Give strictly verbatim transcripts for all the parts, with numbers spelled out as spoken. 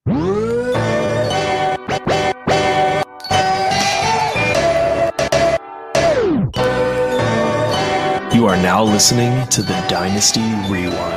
You are now listening to the Dynasty Rewind.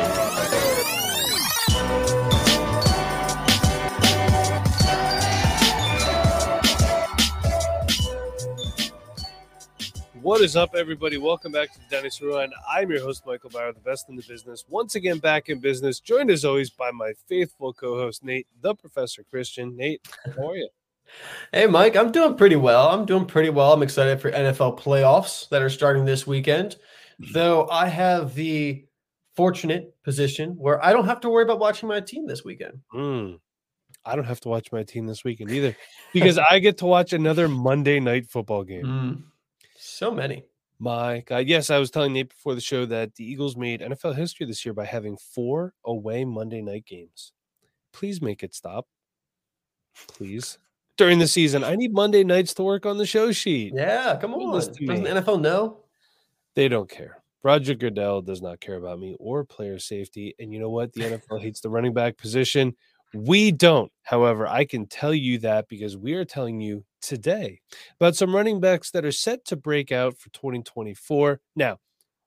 What is up, everybody? Welcome back to the Dynasty Rewind. I'm your host, Michael Bauer, the best in the business. Once again, back in business, joined as always by my faithful co-host, Nate, the Professor Christian. Nate, how are you? Hey, Mike, I'm doing pretty well. I'm doing pretty well. I'm excited for N F L playoffs that are starting this weekend. Though I have the fortunate position where I don't have to worry about watching my team this weekend. Mm, I don't have to watch my team this weekend either because I get to watch another Monday night football game. Mm, so many. My God. Yes, I was telling Nate before the show that the Eagles made N F L history this year by having four away Monday night games. Please make it stop. Please. During the season, I need Monday nights to work on the show sheet. Yeah, come on. Doesn't the N F L know? They don't care. Roger Goodell does not care about me or player safety. And you know what? The N F L hates the running back position. We don't. However, I can tell you that because we are telling you today about some running backs that are set to break out for twenty twenty-four. Now,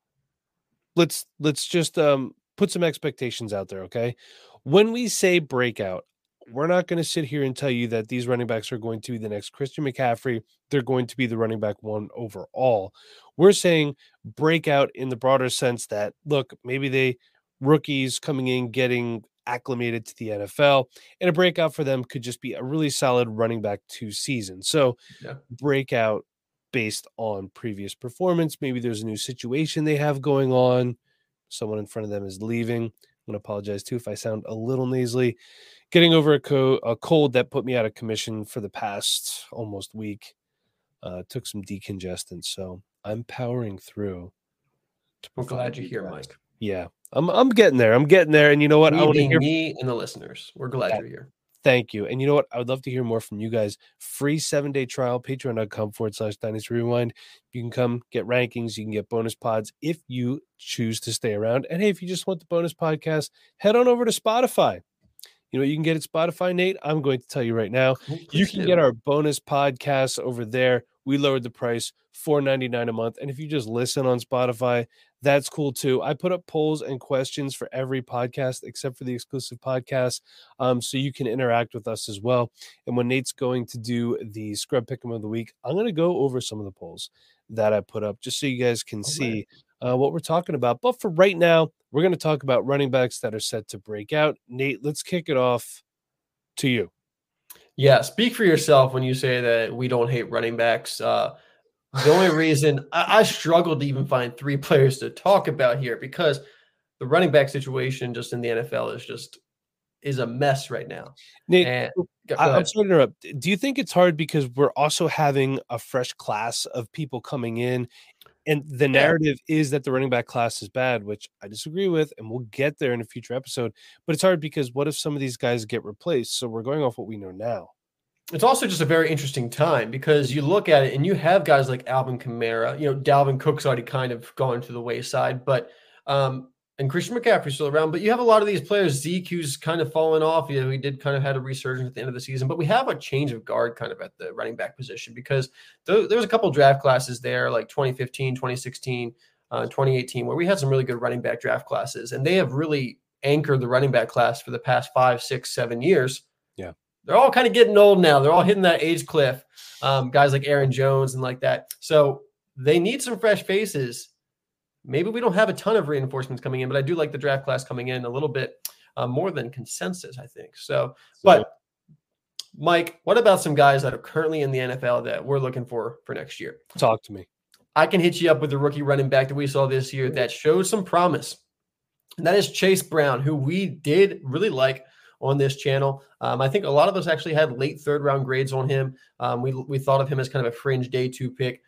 let's let's just um, put some expectations out there, okay? When we say breakout, we're not going to sit here and tell you that these running backs are going to be the next Christian McCaffrey. They're going to be the running back one overall. We're saying breakout in the broader sense that, look, maybe they rookies coming in, getting acclimated to the N F L, and a breakout for them could just be a really solid running back two seasons. So yeah. Breakout based on previous performance. Maybe there's a new situation they have going on. Someone in front of them is leaving. I'm going to apologize too if I sound a little nasally. Getting over a, co- a cold that put me out of commission for the past almost week. Uh, took some decongestant, so I'm powering through. We're glad you're here, Mike. Yeah, I'm I'm getting there. I'm getting there. And you know what? Me I want to hear me and the listeners. We're glad yeah. you're here. Thank you. And you know what? I would love to hear more from you guys. Free seven-day trial, patreon.com forward slash Dynasty Rewind. You can come get rankings. You can get bonus pods if you choose to stay around. And hey, if you just want the bonus podcast, head on over to Spotify. You know what you can get at Spotify, Nate? I'm going to tell you right now. Oh, you can do. Get our bonus podcasts over there. We lowered the price, four ninety-nine a month. And if you just listen on Spotify, that's cool too. I put up polls and questions for every podcast except for the exclusive podcast, um, so you can interact with us as well. And when Nate's going to do the Scrub Pick'em of the Week, I'm going to go over some of the polls that I put up just so you guys can okay. see uh, what we're talking about. But for right now, we're going to talk about running backs that are set to break out. Nate, let's kick it off to you. Yeah, speak for yourself when you say that we don't hate running backs. Uh, the only reason I, I struggled to even find three players to talk about here because the running back situation just in the N F L is just is a mess right now. Nate, and, I, I'm sorry to interrupt. Do you think it's hard because we're also having a fresh class of people coming in? And the narrative yeah. is that the running back class is bad, which I disagree with, and we'll get there in a future episode. But it's hard because what if some of these guys get replaced? So we're going off what we know now. It's also just a very interesting time because you look at it and you have guys like Alvin Kamara. You know, Dalvin Cook's already kind of gone to the wayside, but um, and Christian McCaffrey's still around. But you have a lot of these players. Zeke, who's kind of fallen off. You know, he did kind of had a resurgence at the end of the season, but we have a change of guard kind of at the running back position because th- there was a couple draft classes there, like twenty fifteen, twenty sixteen, uh, twenty eighteen, where we had some really good running back draft classes, and they have really anchored the running back class for the past five, six, seven years. Yeah. They're all kind of getting old now. They're all hitting that age cliff. Um, guys like Aaron Jones and like that. So they need some fresh faces. Maybe we don't have a ton of reinforcements coming in, but I do like the draft class coming in a little bit uh, more than consensus, I think. So, but Mike, what about some guys that are currently in the N F L that we're looking for for next year? Talk to me. I can hit you up with the rookie running back that we saw this year that showed some promise. And that is Chase Brown, who we did really like on this channel. Um, I think a lot of us actually had late third round grades on him. Um, we, we thought of him as kind of a fringe day two pick.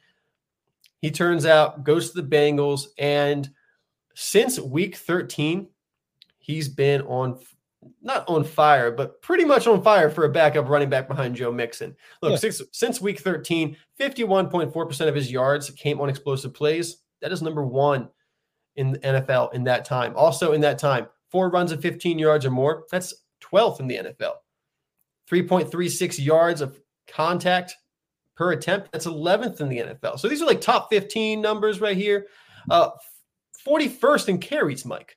He turns out, goes to the Bengals, and since week thirteen, he's been on, not on fire, but pretty much on fire for a backup running back behind Joe Mixon. Look, yeah. since, since week thirteen, fifty-one point four percent of his yards came on explosive plays. That is number one in the N F L in that time. Also in that time, four runs of fifteen yards or more. That's twelfth in the N F L. three point three six yards of contact per attempt. That's eleventh in the N F L. So these are like top fifteen numbers right here. Uh, forty-first in carries, Mike.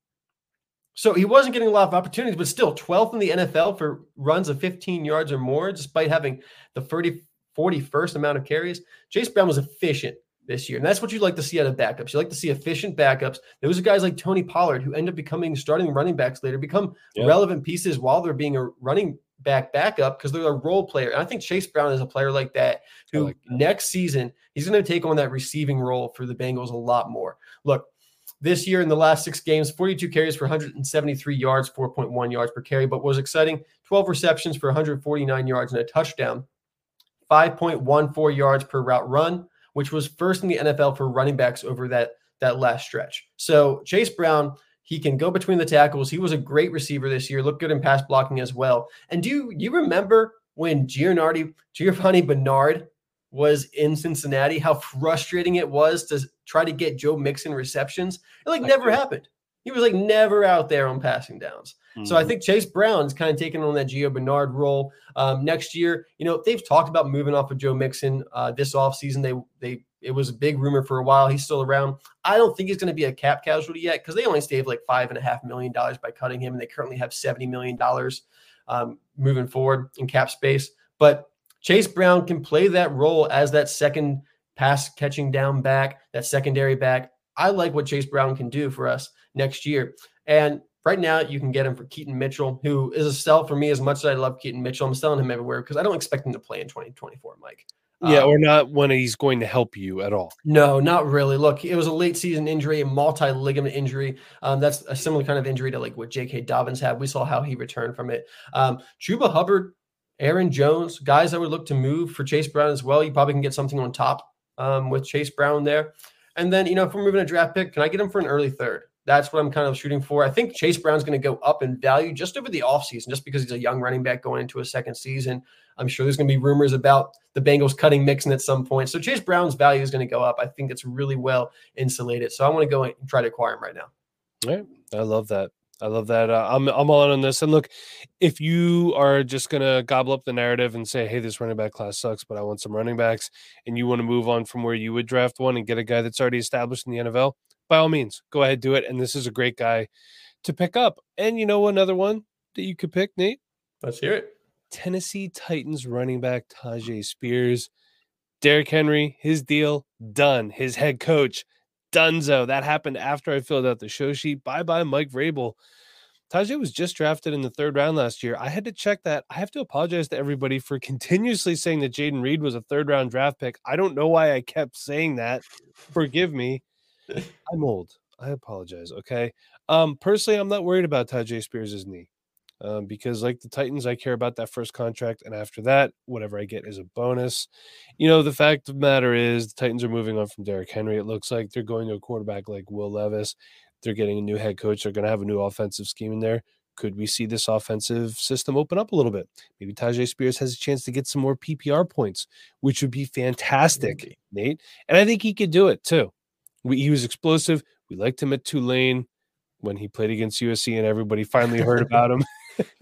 So he wasn't getting a lot of opportunities, but still twelfth in the N F L for runs of fifteen yards or more, despite having the thirty, forty-first amount of carries. Chase Brown was efficient this year, and that's what you like to see out of backups. You like to see efficient backups. Those are guys like Tony Pollard who end up becoming starting running backs later, become yep. relevant pieces while they're being a running back backup because they're a role player. And I think Chase Brown is a player like that who like that. next season, he's going to take on that receiving role for the Bengals a lot more. Look, this year in the last six games, forty-two carries for one hundred seventy-three yards, four point one yards per carry. But what was exciting, twelve receptions for one hundred forty-nine yards and a touchdown, five point one four yards per route run, which was first in the N F L for running backs over that, that last stretch. So Chase Brown, he can go between the tackles. He was a great receiver this year, looked good in pass blocking as well. And do you, you remember when Giovanni, Giovanni Bernard was in Cincinnati, how frustrating it was to try to get Joe Mixon receptions? It like never happened. He was like never out there on passing downs. Mm-hmm. So I think Chase Brown is kind of taking on that Gio Bernard role um, next year. You know, they've talked about moving off of Joe Mixon uh, this offseason. They, they, it was a big rumor for a while. He's still around. I don't think he's going to be a cap casualty yet because they only saved like five and a half million dollars by cutting him. And they currently have seventy million dollars um, moving forward in cap space. But Chase Brown can play that role as that second pass catching down back, that secondary back. I like what Chase Brown can do for us next year. And right now you can get him for Keaton Mitchell, who is a sell for me as much as I love Keaton Mitchell. I'm selling him everywhere because I don't expect him to play in twenty twenty-four, Mike. Yeah, um, or not when he's going to help you at all. No, not really. Look, it was a late season injury, a multi-ligament injury. Um, that's a similar kind of injury to like what J K. Dobbins had. We saw how he returned from it. Um, Chuba Hubbard, Aaron Jones, guys I would look to move for Chase Brown as well. You probably can get something on top um, with Chase Brown there. And then, you know, if we're moving a draft pick, can I get him for an early third? That's what I'm kind of shooting for. I think Chase Brown's going to go up in value just over the offseason, just because he's a young running back going into a second season. I'm sure there's going to be rumors about the Bengals cutting Mixon at some point. So Chase Brown's value is going to go up. I think it's really well insulated. So I want to go and try to acquire him right now. All right. I love that. I love that. Uh, I'm I'm all in on this. And look, if you are just going to gobble up the narrative and say, hey, this running back class sucks, but I want some running backs, and you want to move on from where you would draft one and get a guy that's already established in the N F L, by all means, go ahead, do it. And this is a great guy to pick up. And you know another one that you could pick, Nate? Let's hear it. Tennessee Titans running back Tyjae Spears. Derrick Henry, his deal, done. His head coach, donezo. That happened after I filled out the show sheet. Bye-bye, Mike Vrabel. Tyjae was just drafted in the third round last year. I had to check that. I have to apologize to everybody for continuously saying that Jaden Reed was a third-round draft pick. I don't know why I kept saying that. Forgive me. I'm old. I apologize, okay? Um, personally, I'm not worried about Tyjae Spears' knee um, because, like the Titans, I care about that first contract, and after that, whatever I get is a bonus. You know, the fact of the matter is the Titans are moving on from Derrick Henry. It looks like they're going to a quarterback like Will Levis. They're getting a new head coach. They're going to have a new offensive scheme in there. Could we see this offensive system open up a little bit? Maybe Tyjae Spears has a chance to get some more P P R points, which would be fantastic, Nate. And I think he could do it, too. We, he was explosive. We liked him at Tulane when he played against U S C and everybody finally heard about him.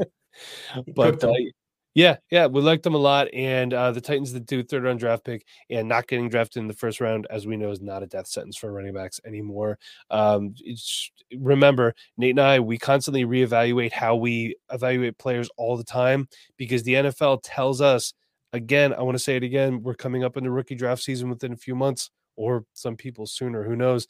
But uh, yeah, yeah, we liked him a lot. And uh, the Titans did do third round draft pick, and not getting drafted in the first round, as we know, is not a death sentence for running backs anymore. Um, it's, remember, Nate and I, we constantly reevaluate how we evaluate players all the time because the N F L tells us, again, I want to say it again, we're coming up in the rookie draft season within a few months, or some people sooner, who knows.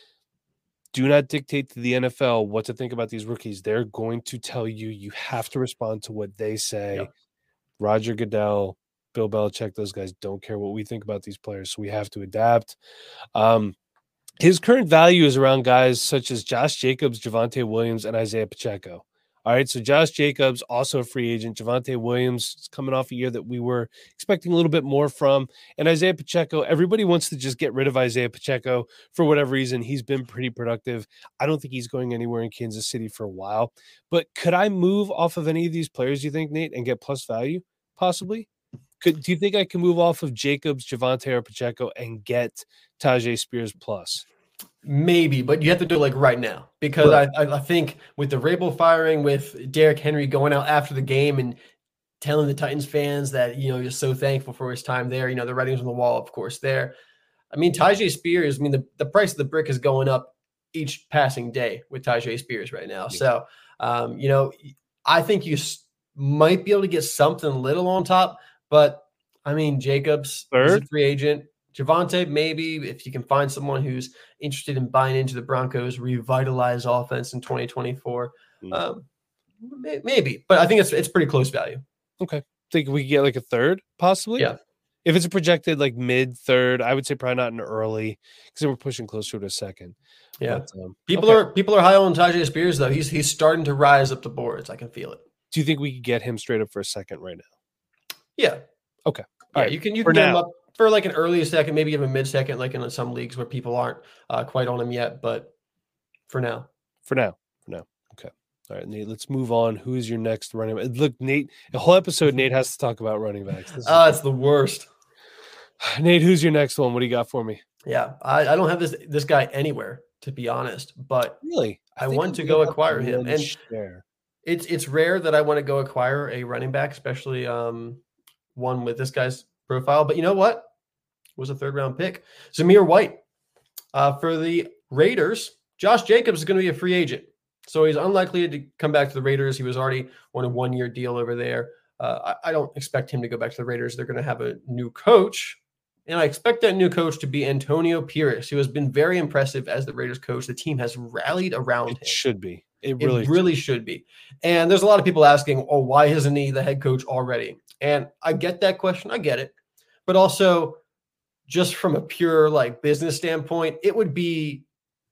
Do not dictate to the N F L what to think about these rookies. They're going to tell you, you have to respond to what they say. Yep. Roger Goodell, Bill Belichick, those guys don't care what we think about these players, so we have to adapt. Um, his current value is around guys such as Josh Jacobs, Javonte Williams, and Isaiah Pacheco. All right, so Josh Jacobs, also a free agent. Javonte Williams is coming off a year that we were expecting a little bit more from. And Isaiah Pacheco, everybody wants to just get rid of Isaiah Pacheco for whatever reason. He's been pretty productive. I don't think he's going anywhere in Kansas City for a while. But could I move off of any of these players, you think, Nate, and get plus value, possibly? Could Do you think I can move off of Jacobs, Javonte, or Pacheco and get Tyjae Spears plus? Maybe, but you have to do it like right now because right. I, I think with the Vrabel firing, with Derrick Henry going out after the game and telling the Titans fans that, you know, you're so thankful for his time there. You know, the writing's on the wall, of course, there. I mean, Tyjae Spears, I mean, the, the price of the brick is going up each passing day with Tyjae Spears right now. Yeah. So, um, you know, I think you s- might be able to get something little on top, but I mean, Jacobs is a Third? free agent. Javonte, maybe if you can find someone who's interested in buying into the Broncos' revitalized offense in twenty twenty-four, Mm. um, may- maybe. But I think it's it's pretty close value. Okay. Think we could get like a third, possibly? Yeah. If it's a projected like mid third, I would say probably not an early because we're pushing closer to a second. Yeah. But, um, People okay. are people are high on Tyjae Spears though. He's he's starting to rise up the boards. I can feel it. Do you think we could get him straight up for a second right now? Yeah. Okay. Yeah, right. you can you For can get him now. up for like an early second, maybe even mid second, like in some leagues where people aren't uh, quite on him yet. But for now, For now. For now. Okay. All right, Nate, let's move on. Who is your next running back? Look, Nate, the whole episode, Nate has to talk about running backs. This is- uh, it's the worst. Nate, who's your next one? What do you got for me? Yeah, I, I don't have this this guy anywhere, to be honest. But Really? I think want I'm to good go about acquire the him, one and share. it's it's rare that I want to go acquire a running back, especially um one with this guy's profile. But you know what? It was a third round pick, Zamir White, uh, for the Raiders. Josh Jacobs is going to be a free agent, so he's unlikely to come back to the Raiders. He was already on a one year deal over there. Uh, I, I don't expect him to go back to the Raiders. They're going to have a new coach. And I expect that new coach to be Antonio Pierce, who has been very impressive as the Raiders coach. The team has rallied around It him. should be. It It really, really, should be. And there's a lot of people asking, oh, why isn't he the head coach already? And I get that question. I get it. But also, just from a pure like business standpoint, it would be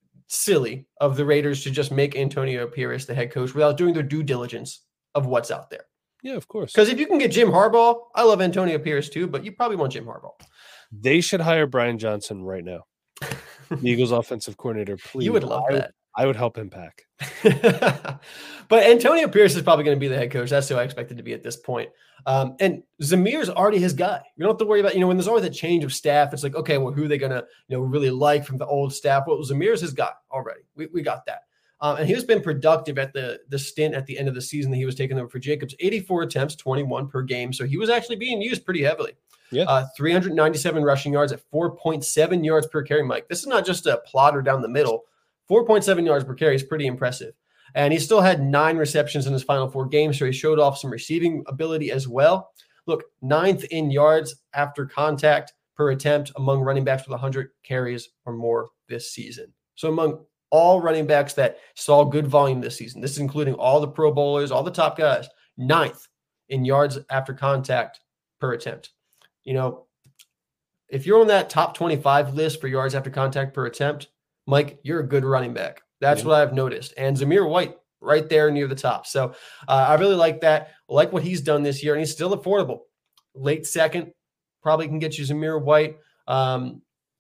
silly of the Raiders to just make Antonio Pierce the head coach without doing their due diligence of what's out there. Yeah, of course. Because if you can get Jim Harbaugh, I love Antonio Pierce too, but you probably want Jim Harbaugh. They should hire Brian Johnson right now. The Eagles offensive coordinator, please. You would love I, that. I would help him pack. But Antonio Pierce is probably going to be the head coach. That's who I expected to be at this point. Um, and Zamir's already his guy. You don't have to worry about, you know, when there's always a change of staff, it's like, okay, well, who are they going to, you know, really like from the old staff? Well, Zamir's his guy already. We, we got that. Um, and he's been productive at the, the stint at the end of the season that he was taking over for Jacobs. eighty-four attempts, twenty-one per game. So he was actually being used pretty heavily. Yeah. Uh, three hundred ninety-seven rushing yards at four point seven yards per carry, Mike. This is not just a plotter down the middle. four point seven yards per carry is pretty impressive. And he still had nine receptions in his final four games, so he showed off some receiving ability as well. Look, ninth in yards after contact per attempt among running backs with one hundred carries or more this season. So among all running backs that saw good volume this season, this is including all the Pro Bowlers, all the top guys, ninth in yards after contact per attempt. You know, if you're on that top twenty-five list for yards after contact per attempt, Mike, you're a good running back. That's Yeah. what I've noticed. And Zamir White right there near the top. So uh, I really like that. I like what he's done this year, and he's still affordable. Late second, probably can get you Zamir White. Um,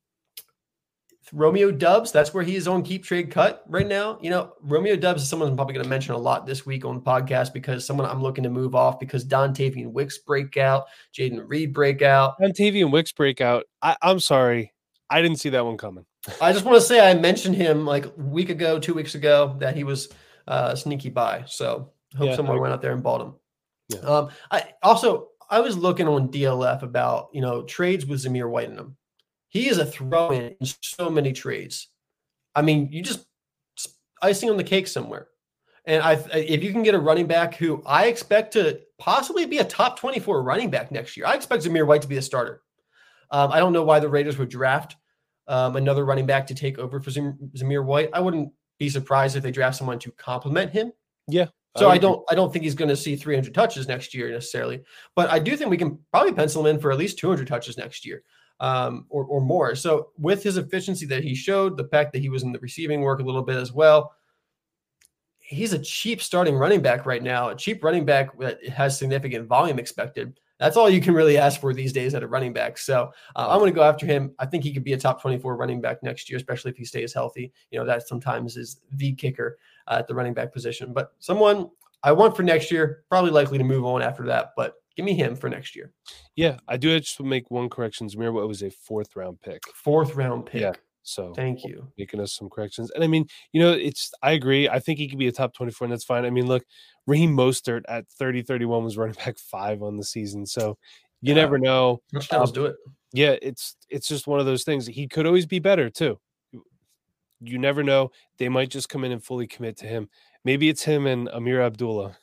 Romeo Dubs, that's where he is on keep trade cut right now. You know, Romeo Dubs is someone I'm probably going to mention a lot this week on the podcast because someone I'm looking to move off because Dontavian Wicks break out, Jaden Reed break out. Dontavian Wicks breakout. I, I'm sorry. I didn't see that one coming. I just want to say I mentioned him like a week ago, two weeks ago, that he was uh, a sneaky buy. So I hope Yeah, someone I- went out there and bought him. Yeah. Um, I also I was looking on D L F about you know trades with Zamir White in them. He is a throw-in in so many trades. I mean, you just icing on the cake somewhere. And I, if you can get a running back who I expect to possibly be a top twenty-four running back next year, I expect Zamir White to be a starter. Um, I don't know why the Raiders would draft um, another running back to take over for Zam- Zamir White. I wouldn't be surprised if they draft someone to complement him. Yeah. So I would don't, I don't think he's going to see three hundred touches next year necessarily, but I do think we can probably pencil him in for at least two hundred touches next year. Um, or, or more. So with his efficiency that he showed, the fact that he was in the receiving work a little bit as well, he's a cheap starting running back right now, a cheap running back that has significant volume expected. That's all you can really ask for these days at a running back. So uh, I'm going to go after him. I think he could be a top twenty-four running back next year, especially if he stays healthy. You know, that sometimes is the kicker uh, at the running back position, but someone I want for next year, probably likely to move on after that, but give me him for next year. Yeah, I do just make one correction. Zamir White was a fourth round pick. Fourth round pick. Yeah. So thank you. Making us some corrections. And I mean, you know, it's, I agree. I think he could be a top twenty-four, and that's fine. I mean, look, Raheem Mostert at thirty thirty-one was running back five on the season. So you Yeah. never know. Touchdowns Um, do it. Yeah, it's it's just one of those things. He could always be better too. You never know. They might just come in and fully commit to him. Maybe it's him and Amir Abdullah,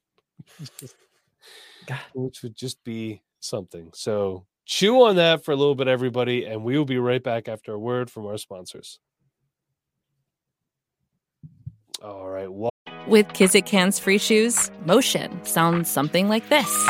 God. which would just be something. So chew on that for a little bit, everybody, and we will be right back after a word from our sponsors. All right. Well, With Kizik Hands Free Shoes, motion sounds something like this.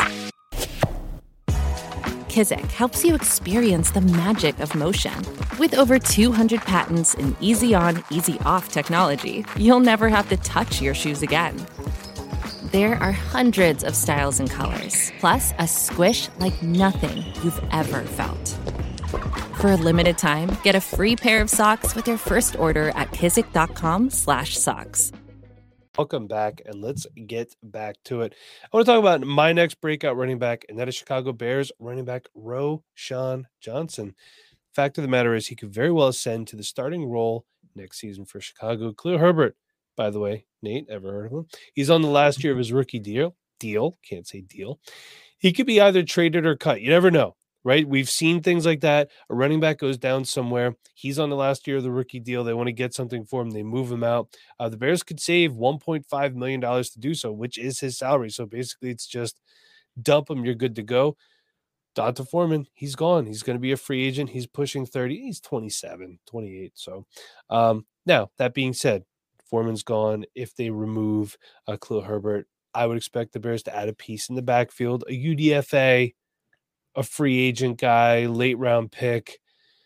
Kizik helps you experience the magic of motion. With over two hundred patents and easy-on, easy-off technology, you'll never have to touch your shoes again. There are hundreds of styles and colors, plus a squish like nothing you've ever felt. For a limited time, get a free pair of socks with your first order at kizik.com slash socks. welcome back, and let's get back to it. I want to talk about my next breakout running back, and that is Chicago Bears running back Roschon Johnson. Fact of the matter is he could very well ascend to the starting role next season for Chicago. Khalil Herbert, by the way, Nate, ever heard of him? He's on the last year of his rookie deal. Deal, can't say deal. He could be either traded or cut. You never know, right? We've seen things like that. A running back goes down somewhere. He's on the last year of the rookie deal. They want to get something for him. They move him out. Uh, the Bears could save one point five million dollars to do so, which is his salary. So basically it's just dump him. You're good to go. D'Onta Foreman, he's gone. He's going to be a free agent. He's pushing thirty. He's twenty-seven, twenty-eight. So um, now, that being said, Foreman's gone. If they remove uh, Khalil Herbert, I would expect the Bears to add a piece in the backfield, a U D F A, a free agent guy, late round pick,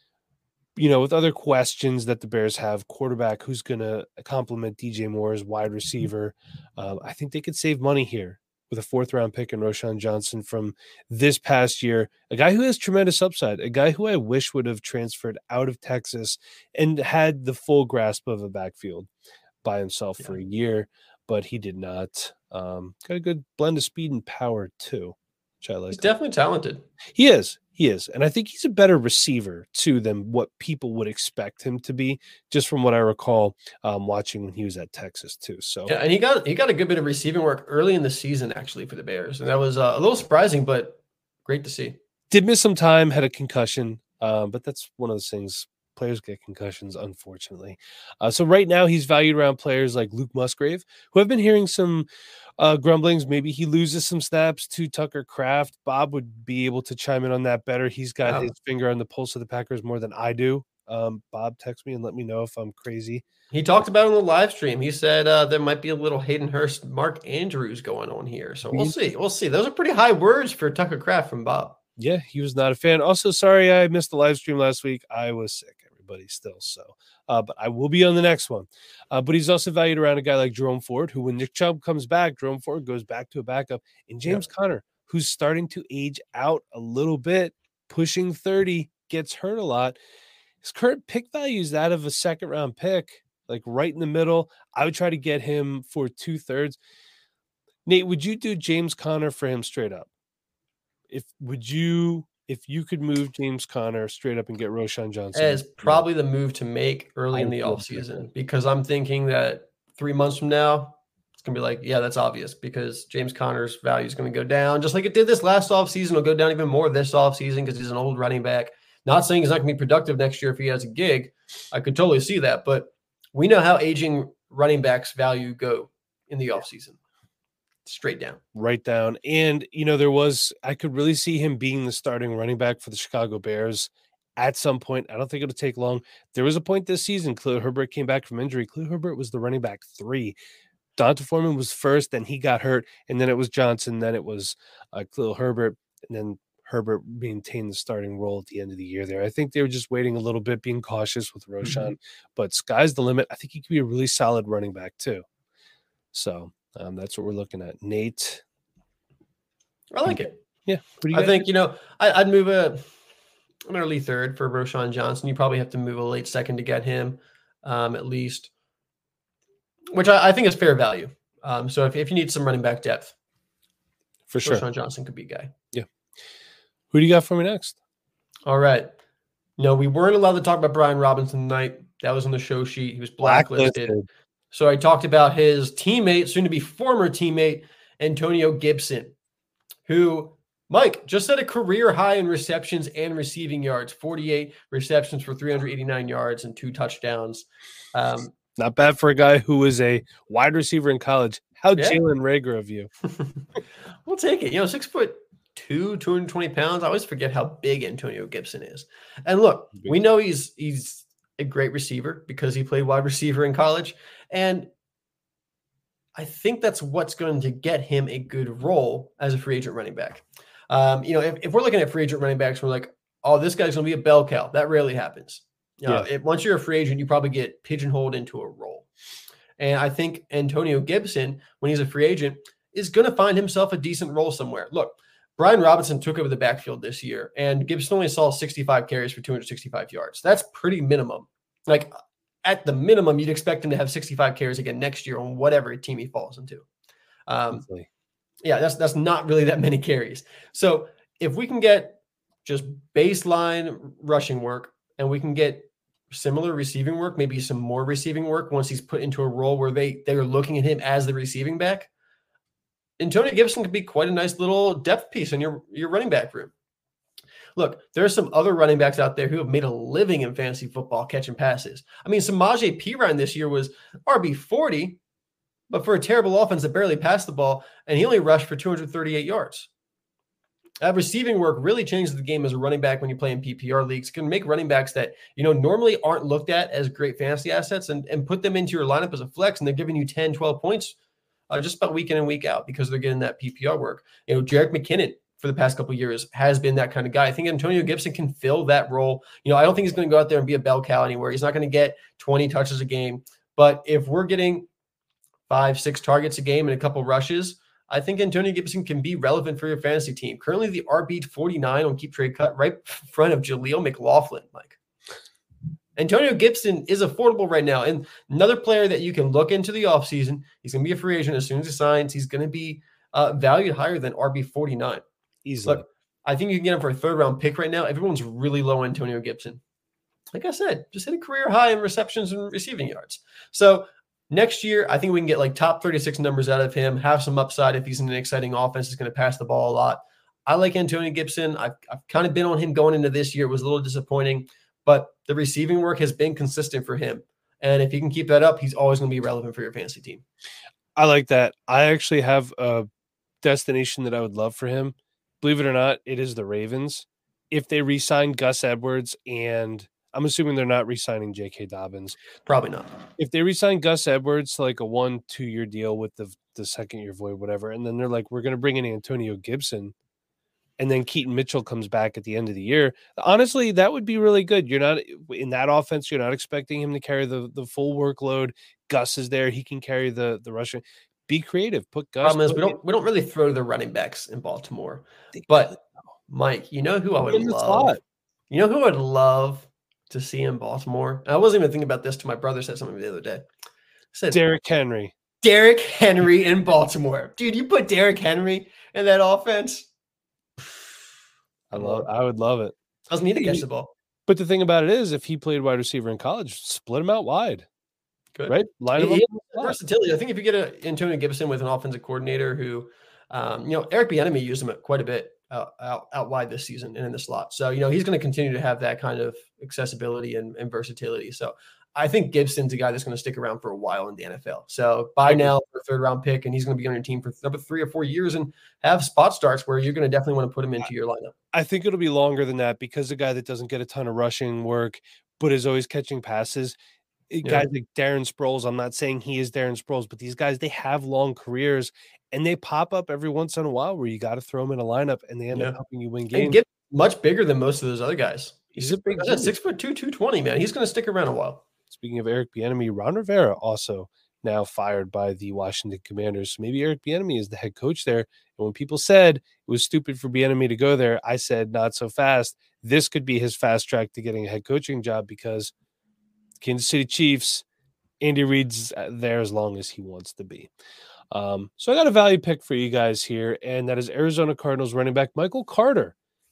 you know, with other questions that the Bears have, quarterback who's going to complement D J Moore's wide receiver. Um, I think they could save money here with a fourth round pick in Roschon Johnson from this past year, a guy who has tremendous upside, a guy who I wish would have transferred out of Texas and had the full grasp of a backfield by himself yeah. for a year, but he did not. Um, got a good blend of speed and power too, which I like. He's definitely talented. He is. He is. And I think he's a better receiver, too, than what people would expect him to be, just from what I recall um, watching when he was at Texas, too. So yeah, and he got he got a good bit of receiving work early in the season, actually, for the Bears. And that was uh, a little surprising, but great to see. Did miss some time, had a concussion, um, but that's one of those things. Players get concussions, unfortunately. Uh, so right now he's valued around players like Luke Musgrave, who I've been hearing some uh, grumblings. Maybe he loses some snaps to Tucker Kraft. Bob would be able to chime in on that better. He's got wow. his finger on the pulse of the Packers more than I do. Um, Bob, text me and let me know if I'm crazy. He talked about it on the live stream. He said uh, there might be a little Hayden Hurst, Mark Andrews going on here. So we'll see. We'll see. Those are pretty high words for Tucker Kraft from Bob. Yeah, he was not a fan. Also, sorry I missed the live stream last week. I was sick. Everybody still so, uh, but I will be on the next one. Uh, but he's also valued around a guy like Jerome Ford, who when Nick Chubb comes back, Jerome Ford goes back to a backup, and James yep. Conner, who's starting to age out a little bit, pushing thirty, gets hurt a lot. His current pick value is that of a second round pick, like right in the middle. I would try to get him for two thirds. Nate, would you do James Conner for him straight up? If would you? If you could move James Conner straight up and get Roschon Johnson. That is probably the move to make early in the offseason, because I'm thinking that three months from now, it's going to be like, yeah, that's obvious, because James Conner's value is going to go down, just like it did this last offseason. It'll go down even more this offseason because he's an old running back. Not saying he's not going to be productive next year if he has a gig. I could totally see that, but we know how aging running backs value go in the offseason. Straight down. Right down. And, you know, there was, I could really see him being the starting running back for the Chicago Bears at some point. I don't think it'll take long. There was a point this season, Khalil Herbert came back from injury. Khalil Herbert was the running back three. D'Onta Foreman was first, then he got hurt, and then it was Johnson, then it was uh, Khalil Herbert, and then Herbert maintained the starting role at the end of the year there. I think they were just waiting a little bit, being cautious with Roschon, mm-hmm. but sky's the limit. I think he could be a really solid running back too. So, Um, that's what we're looking at. Nate. I like it. Yeah. I think, you know, I, I'd move a, an early third for Roschon Johnson. You probably have to move a late second to get him, um, at least, which I, I think is fair value. Um, so if, if you need some running back depth, for sure, Roschon Johnson could be a guy. Yeah. Who do you got for me next? All right. No, we weren't allowed to talk about Brian Robinson tonight. That was on the show sheet. He was blacklisted. Blacklisted. So I talked about his teammate, soon to be former teammate, Antonio Gibson, who, Mike, just set a career high in receptions and receiving yards, forty-eight receptions for three hundred eighty-nine yards and two touchdowns. Um, Not bad for a guy who was a wide receiver in college. How Yeah. Jalen Rager of you. We'll take it. You know, six foot two, two hundred twenty pounds. I always forget how big Antonio Gibson is. And look, Big. we know he's he's a great receiver because he played wide receiver in college. And I think that's what's going to get him a good role as a free agent running back. Um, you know, if, if we're looking at free agent running backs, we're like, oh, this guy's going to be a bell cow. That rarely happens. You know, Yeah. if, once you're a free agent, you probably get pigeonholed into a role. And I think Antonio Gibson, when he's a free agent, is going to find himself a decent role somewhere. Look, Brian Robinson took over the backfield this year, and Gibson only saw sixty-five carries for two hundred sixty-five yards. That's pretty minimum. Like, at the minimum, you'd expect him to have sixty-five carries again next year on whatever team he falls into. Um, Easily. yeah, that's that's not really that many carries. So if we can get just baseline rushing work and we can get similar receiving work, maybe some more receiving work once he's put into a role where they they're looking at him as the receiving back, Antonio Gibson could be quite a nice little depth piece in your, your running back room. Look, there are some other running backs out there who have made a living in fantasy football catching passes. I mean, Samaje Perine this year was R B forty, but for a terrible offense that barely passed the ball, and he only rushed for two hundred thirty-eight yards. That receiving work really changes the game as a running back when you play in P P R leagues. It can make running backs that, you know, normally aren't looked at as great fantasy assets and, and put them into your lineup as a flex, and they're giving you ten, twelve points uh, just about week in and week out because they're getting that P P R work. You know, Jerick McKinnon for the past couple of years has been that kind of guy. I think Antonio Gibson can fill that role. You know, I don't think he's going to go out there and be a bell cow anywhere. He's not going to get twenty touches a game. But if we're getting five, six targets a game and a couple rushes, I think Antonio Gibson can be relevant for your fantasy team. Currently the R B forty-nine on Keep Trade Cut right in front of Jaleel McLaughlin. Like, Antonio Gibson is affordable right now. And another player that you can look into the offseason, he's going to be a free agent as soon as he signs. He's going to be uh, valued higher than R B forty-nine. Easily. Look, I think you can get him for a third round pick right now. Everyone's really low on Antonio Gibson. Like I said, just hit a career high in receptions and receiving yards. So next year, I think we can get like top thirty-six numbers out of him, have some upside if he's in an exciting offense. He's going to pass the ball a lot. I like Antonio Gibson. I've, I've kind of been on him going into this year. It was a little disappointing, but the receiving work has been consistent for him. And if he can keep that up, he's always going to be relevant for your fantasy team. I like that. I actually have a destination that I would love for him. Believe it or not, it is the Ravens. If they re-sign Gus Edwards, and I'm assuming they're not re-signing J K. Dobbins. Probably not. If they re-sign Gus Edwards to like a one, two-year deal with the, the second-year void, whatever, and then they're like, we're going to bring in Antonio Gibson, and then Keaton Mitchell comes back at the end of the year, honestly, that would be really good. You're not in that offense. You're not expecting him to carry the, the full workload. Gus is there. He can carry the, the rushing. Be creative. Put Gus. Problem is, we don't we don't really throw the running backs in Baltimore. But Mike, you know who I would In the love? slot. You know who I'd love to see in Baltimore? I wasn't even thinking about this till my brother said something the other day. I said Derrick Henry. Derrick Henry in Baltimore. Dude, you put Derrick Henry in that offense. I love. I would love it. Doesn't need to catch the ball. But the thing about it is, if he played wide receiver in college, split him out wide, Good. right? Line him He- up. he in the has slot. versatility. I think if you get a Antonio Gibson with an offensive coordinator who, um, you know, Eric Bieniemy used him quite a bit out, out, out wide this season and in the slot. So, you know, he's going to continue to have that kind of accessibility and, and versatility. So I think Gibson's a guy that's going to stick around for a while in the N F L. So buy now for a third round pick, and he's going to be on your team for th- three or four years and have spot starts where you're going to definitely want to put him into your lineup. I think it'll be longer than that because a guy that doesn't get a ton of rushing work, but is always catching passes. eh, Yeah. Guys like Darren Sproles, I'm not saying he is Darren Sproles, but these guys, they have long careers and they pop up every once in a while where you got to throw them in a lineup and they end Yeah. up helping you win And games. Gibson's much bigger than most of those other guys. He's a big I said dude. six foot two, two twenty, man. He's going to stick around a while. Speaking of Eric Bieniemy, Ron Rivera also now fired by the Washington Commanders. So maybe Eric Bieniemy is the head coach there. And when people said it was stupid for Bieniemy to go there, I said not so fast. This could be his fast track to getting a head coaching job because Kansas City Chiefs, Andy Reid's there as long as he wants to be. Um, so I got a value pick for you guys here, and that is Arizona Cardinals running back Michael Carter.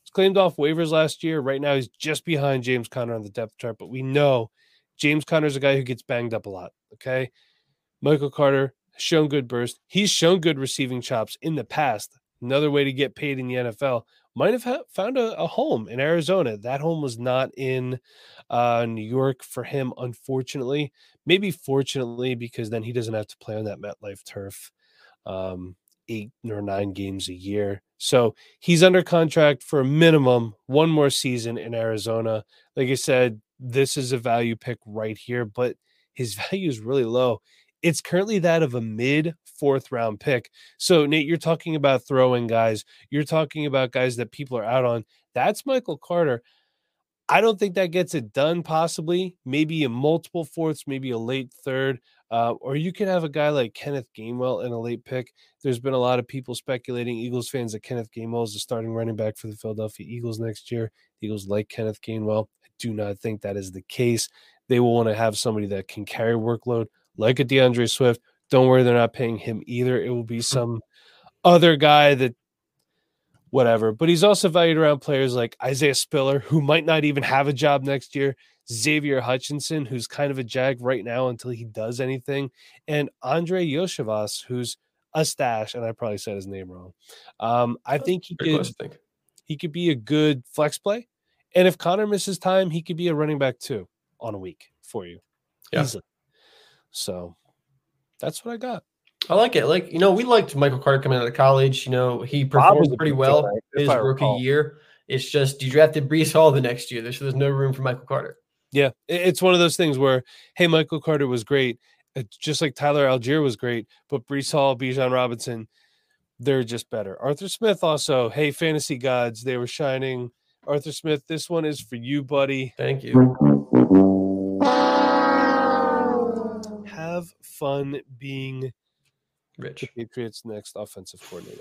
was claimed off waivers last year. Right now, he's just behind James Conner on the depth chart, but we know James Conner is a guy who gets banged up a lot. Okay. Michael Carter has shown good burst. He's shown good receiving chops in the past. Another way to get paid in the N F L. Might have ha- found a, a home in Arizona. That home was not in uh, New York for him, unfortunately. Maybe fortunately, because then he doesn't have to play on that MetLife turf um, eight or nine games a year. So he's under contract for a minimum one more season in Arizona. Like I said, this is a value pick right here, but his value is really low. It's currently that of a mid fourth round pick. So Nate, you're talking about throwing guys. You're talking about guys that people are out on. That's Michael Carter. I don't think that gets it done. Possibly, maybe a multiple fourths, maybe a late third, uh, or you could have a guy like Kenneth Gainwell in a late pick. There's been a lot of people speculating, Eagles fans, that Kenneth Gainwell is the starting running back for the Philadelphia Eagles next year. The Eagles like Kenneth Gainwell. I do not think that is the case. They will want to have somebody that can carry workload, like a DeAndre Swift. Don't worry, they're not paying him either. It will be some other guy that whatever. But he's also valued around players like Isaiah Spiller, who might not even have a job next year, Xavier Hutchinson, who's kind of a jag right now until he does anything, and Andre Yoshivas, who's a stash, and I probably said his name wrong. Um, I think he Very could close, I think. he could be a good flex play. And if Connor misses time, he could be a running back too on a week for you. Yeah. Easily. So that's what I got. I like it. Like, you know, we liked Michael Carter coming out of college. You know, he performed pretty well guy, his rookie recall. year. It's just you drafted Breece Hall the next year. There's, there's no room for Michael Carter. Yeah, it's one of those things where, hey, Michael Carter was great, it's just like Tyler Algier was great, but Breece Hall, Bijan Robinson, they're just better. Arthur Smith also, hey, fantasy gods, they were shining. Arthur Smith, this one is for you, buddy. Thank you. Have fun being Rich. the Patriots' next offensive coordinator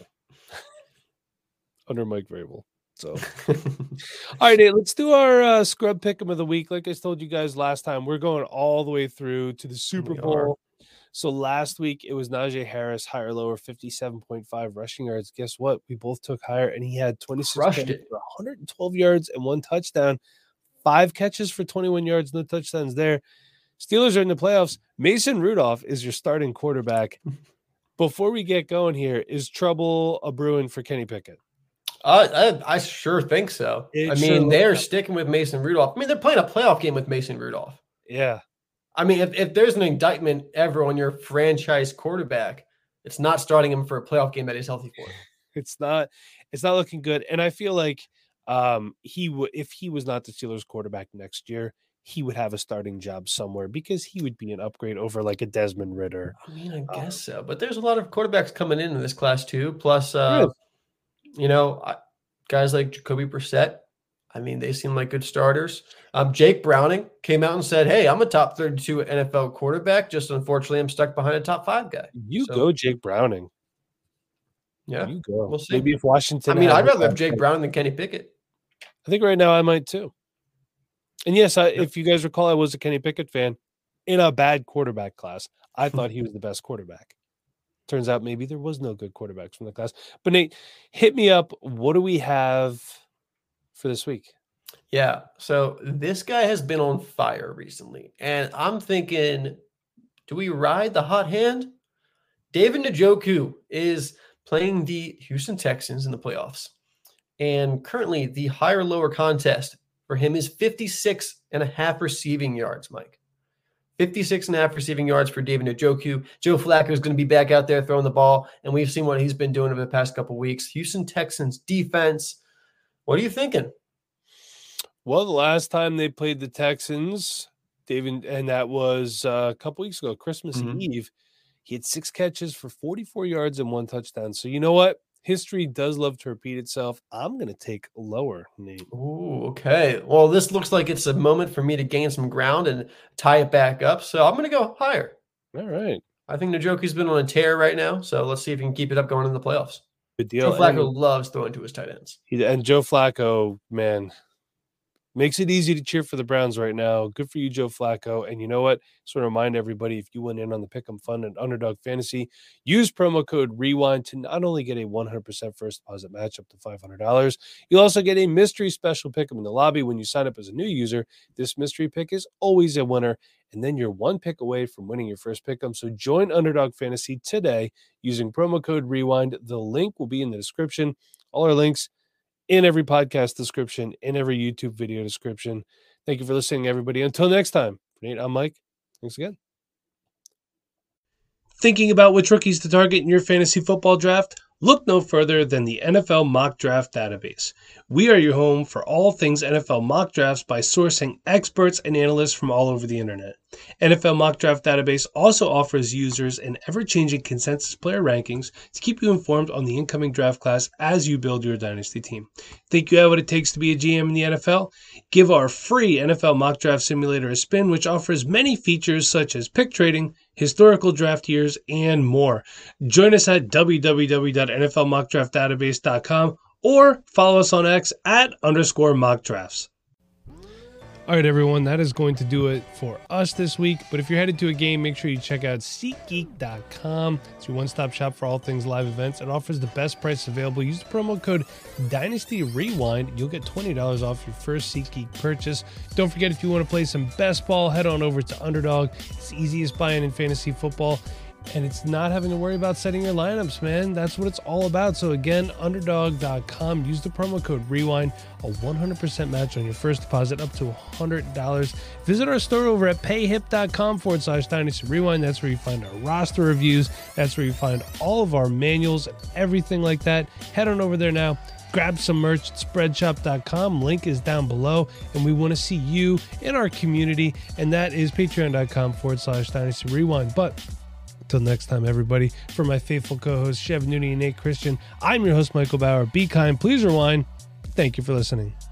under Mike Vrabel. So, all right, Nate, let's do our uh, scrub pick'em of the week. Like I told you guys last time, we're going all the way through to the Super We Bowl. are. So last week it was Najee Harris, higher, lower, fifty-seven point five rushing yards. Guess what? We both took higher, and he had twenty-six Crushed catches it. for one hundred twelve yards and one touchdown. Five catches for twenty-one yards, no touchdowns there. Steelers are in the playoffs. Mason Rudolph is your starting quarterback. Before we get going here, is trouble a brewing for Kenny Pickett? Uh, I, I sure think so. It I sure mean, looks they're like- sticking with Mason Rudolph. I mean, they're playing a playoff game with Mason Rudolph. Yeah. I mean, if, if there's an indictment ever on your franchise quarterback, it's not starting him for a playoff game that he's healthy for. It's not it's not looking good. And I feel like um he would if he was not the Steelers quarterback next year, he would have a starting job somewhere because he would be an upgrade over like a Desmond Ridder. I mean, I Um, guess so. But there's a lot of quarterbacks coming in in this class too. Plus, uh, you know, I, guys like Jacoby Brissett. I mean, they seem like good starters. Um, Jake Browning came out and said, "Hey, I'm a top thirty-two N F L quarterback. Just unfortunately, I'm stuck behind a top five guy." You So, go, Jake Browning. Yeah. You go. we'll see. Maybe if Washington I mean, had- I'd rather have Jake Browning than Kenny Pickett. I think right now I might too. And yes, I, if you guys recall, I was a Kenny Pickett fan in a bad quarterback class. I thought he was the best quarterback. Turns out maybe there was no good quarterbacks from the class. But Nate, hit me up. What do we have for this week? Yeah. So this guy has been on fire recently. And I'm thinking, do we ride the hot hand? David Njoku is playing the Houston Texans in the playoffs. And currently the higher lower contest for him is fifty-six and a half receiving yards, Mike. fifty-six and a half receiving yards for David Njoku. Joe Flacco is going to be back out there throwing the ball. And we've seen what he's been doing over the past couple of weeks. Houston Texans defense. What are you thinking? Well, the last time they played the Texans, David, and that was uh, a couple weeks ago, Christmas Mhm. Eve, he had six catches for forty-four yards and one touchdown. So you know what? History does love to repeat itself. I'm going to take lower, Nate. Ooh, okay. Well, this looks like it's a moment for me to gain some ground and tie it back up. So I'm going to go higher. All right. I think Njoku's been on a tear right now. So let's see if he can keep it up going in the playoffs. Good deal. Joe Flacco And, loves throwing to his tight ends. he- and Joe Flacco, man, Makes it easy to cheer for the Browns right now. Good for you, Joe Flacco. And you know what? Just want to remind everybody, if you went in on the Pick'em Fund and Underdog Fantasy, use promo code REWIND to not only get a one hundred percent first deposit match up to five hundred dollars, you'll also get a mystery special Pick'em in the lobby when you sign up as a new user. This mystery pick is always a winner, and then you're one pick away from winning your first Pick'em. So join Underdog Fantasy today using promo code REWIND. The link will be in the description. All our links in every podcast description, in every YouTube video description. Thank you for listening, everybody. Until next time, for Nate, I'm Mike. Thanks again. Thinking about which rookies to target in your fantasy football draft? Look no further than the N F L Mock Draft Database. We are your home for all things N F L mock drafts by sourcing experts and analysts from all over the internet. N F L Mock Draft Database also offers users an ever-changing consensus player rankings to keep you informed on the incoming draft class as you build your dynasty team. Think you have what it takes to be a G M in the N F L? Give our free N F L Mock Draft Simulator a spin, which offers many features such as pick trading, historical draft years, and more. Join us at w w w dot n f l mock draft database dot com or follow us on X at underscore mock drafts. All right, everyone, that is going to do it for us this week. But if you're headed to a game, make sure you check out SeatGeek dot com. It's your one-stop shop for all things live events. It offers the best price available. Use the promo code Dynasty Rewind. You'll get twenty dollars off your first SeatGeek purchase. Don't forget, if you want to play some best ball, head on over to Underdog. It's the easiest buy-in in fantasy football. And it's not having to worry about setting your lineups, man. That's what it's all about. So again, underdog dot com. Use the promo code REWIND. A one hundred percent match on your first deposit up to one hundred dollars. Visit our store over at payhip.com forward slash Dynasty Rewind. That's where you find our roster reviews. That's where you find all of our manuals and everything like that. Head on over there now. Grab some merch at spreadshop dot com. Link is down below. And we want to see you in our community. And that is patreon.com forward slash Dynasty Rewind. But until next time, everybody, for my faithful co-hosts, Chev Nooney and Nate Christian, I'm your host, Michael Bauer. Be kind, please rewind. Thank you for listening.